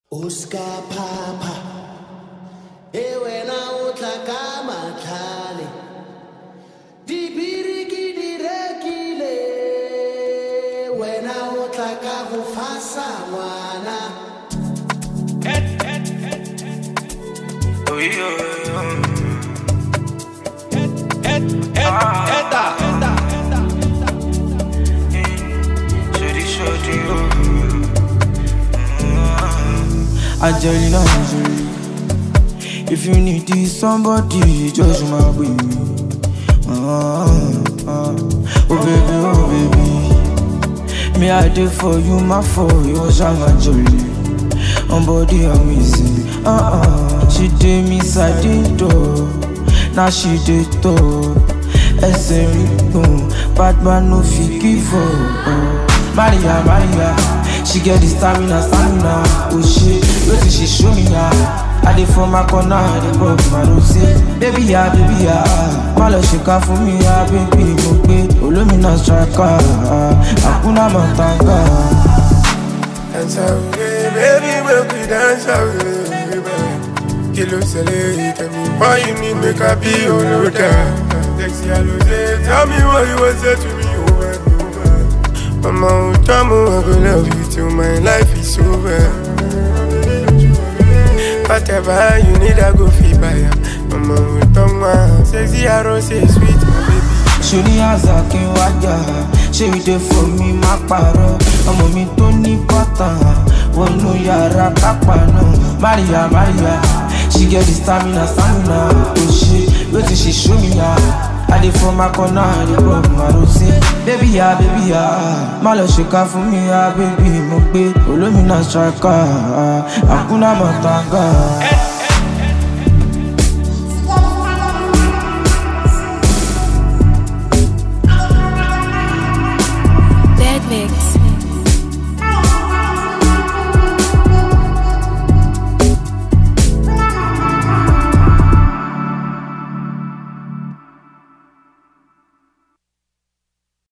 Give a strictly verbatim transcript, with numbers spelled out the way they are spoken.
Oscar Papa, ewe na utaka matlhale, di biriki direkile, wena utaka go fasa ngwana. Oh yeah. Angelina Jolie. If you need this somebody, just my baby. Ah, ah. Oh baby, oh baby. Me I did for you, my for you, Angelina Jolie. On body amazing. Ah ah. She did me side door. Now she did top. S M boom. Bad man no fit give up. Maria, Maria. She get the stamina, stamina. Oh shit, what did she show me ya? I did for my corner, I did pop my rose. Baby ya, baby ya. My love she got for me ya, baby. Mope, Olumina striker. Hakuna matanga. Dance away, baby, baby, dance away, baby. Kilo sele, tell me why you need make I be your loader. Sexy Alose, tell me what you want to say to me. Mama, I go love you till my life is over. Whatever you need, I go feel by ya. Mama, I sexy arrow say sweet, my baby. Shoni Azaki waja, she be there for me, my paro. Omo mi to ni bata, wonu yara kapano. Maria, Maria, she get the stamina, stamina. Oh shit, wait till she show me ya. I did for my corner, I did pop my rose. Baby ya, baby ya. My love she got for me ya, baby. Mope, Olumina striker. Hakuna matanga.